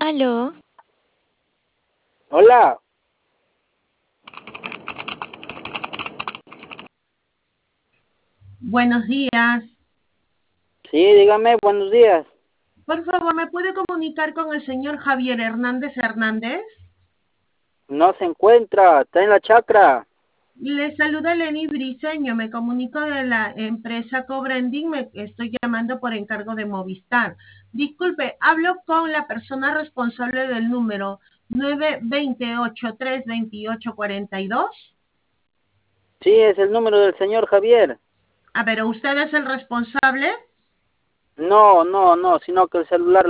Aló, Hola, Buenos días. sí, dígame, buenos días. Por favor, ¿me puede comunicar con el señor Javier Hernández Hernández? No se encuentra, está en la chacra. Le saluda Lenny Briceño, me comunico de la empresa Cobranding, me estoy llamando por encargo de Movistar. Disculpe, hablo con la persona responsable del número 920-832842. Sí, es el número del señor Javier. A ver, ¿usted es el responsable? No, sino que el celular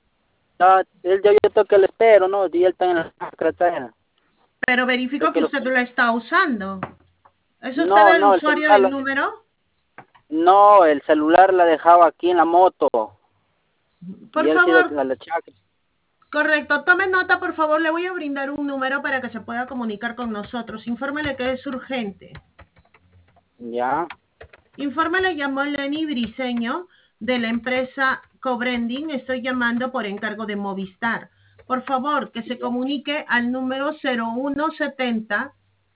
yo toque el espero, ¿no? Y él está en la chacra, está. Pero Creo verifico que que usted lo está usando. ¿Es usted No, el no, usuario del número? no, el celular la dejaba aquí en la moto. Por Y él se iba favor, a la chacra. correcto, tome nota, por favor, le voy a brindar un número para que se pueda comunicar con nosotros. Infórmele que es urgente. Ya, Infórmele, llamó Lenny Briceño de la empresa Cobrending. Estoy llamando por encargo de Movistar. Por favor, que se ya, comunique al número 0170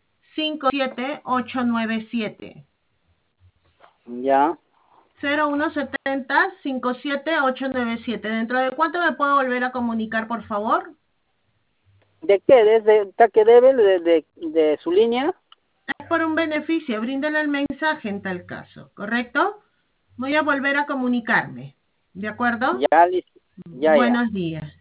57897. ya. 0170 57897. ¿Dentro de cuánto me puedo volver a comunicar, por favor? ¿De qué? ¿Desde que debe de su línea? Es por un beneficio, bríndale el mensaje en tal caso, ¿correcto? Voy a volver a comunicarme, ¿de acuerdo? Ya, listo. Ya. Buenos días.